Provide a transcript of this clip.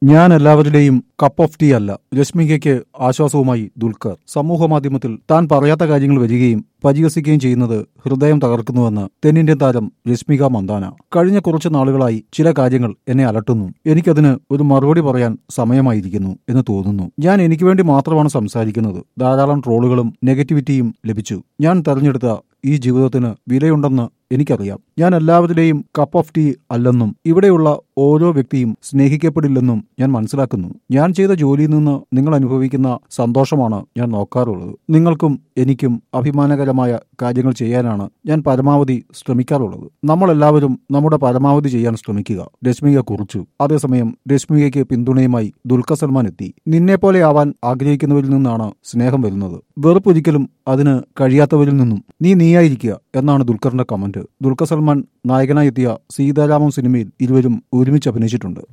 ഞാൻ എല്ലാവരുടെയും cup of tea അല്ല. രശ്മികയ്ക്ക് ആശ്വാസവുമായി ദുൽഖർ. സമൂഹമാധ്യമത്തിൽ താൻ പറയാത്ത കാര്യങ്ങൾ വരികയും പരിഹസിക്കുകയും ചെയ്യുന്നത് ഹൃദയം തകർക്കുന്നുവെന്ന് തെന്നിന്ത്യൻ താരം രശ്മിക മന്ദാന. കഴിഞ്ഞ കുറച്ചു നാളുകളായി ചില കാര്യങ്ങൾ എന്നെ അലട്ടുന്നു. എനിക്കതിന് ഒരു മറുപടി പറയാൻ സമയമായിരിക്കുന്നു എന്ന് തോന്നുന്നു. ഞാൻ എനിക്ക് വേണ്ടി മാത്രമാണ് സംസാരിക്കുന്നത്. ധാരാളം ട്രോളുകളും നെഗറ്റിവിറ്റിയും ലഭിച്ചു. ഞാൻ തെരഞ്ഞെടുത്ത ഈ ജീവിതത്തിന് വിലയുണ്ടെന്ന് എനിക്കറിയാം. ഞാൻ എല്ലാവരുടെയും കപ്പ് ഓഫ് ടീ അല്ലെന്നും ഇവിടെയുള്ള ഓരോ വ്യക്തിയും സ്നേഹിക്കപ്പെടില്ലെന്നും ഞാൻ മനസ്സിലാക്കുന്നു. ഞാൻ ചെയ്ത ജോലിയിൽ നിന്ന് നിങ്ങൾ അനുഭവിക്കുന്ന സന്തോഷമാണ് ഞാൻ നോക്കാറുള്ളത്. നിങ്ങൾക്കും എനിക്കും അഭിമാനകരമായ കാര്യങ്ങൾ ചെയ്യാനാണ് ഞാൻ പരമാവധി ശ്രമിക്കാറുള്ളത്. നമ്മളെല്ലാവരും നമ്മുടെ പരമാവധി ചെയ്യാൻ ശ്രമിക്കുക, രശ്മിക കുറിച്ചു. അതേസമയം രശ്മികയ്ക്ക് പിന്തുണയുമായി ദുൽഖർ സൽമാൻ എത്തി. നിന്നെപ്പോലെ ആവാൻ ആഗ്രഹിക്കുന്നവരിൽ നിന്നാണ് സ്നേഹം വരുന്നത്. വെറുപ്പൊരിക്കലും അതിന് കഴിയാത്തവരിൽ നിന്നും നീയായിരിക്കുക എന്നാണ് ദുൽഖറിന്റെ കമന്റ്. ദുൽഖർ സൽമാൻ നായകനായി എത്തിയ സീതാരാമം സിനിമയിൽ ഇരുവരും ഒരുമിച്ച് അഭിനയിച്ചിട്ടുണ്ട്.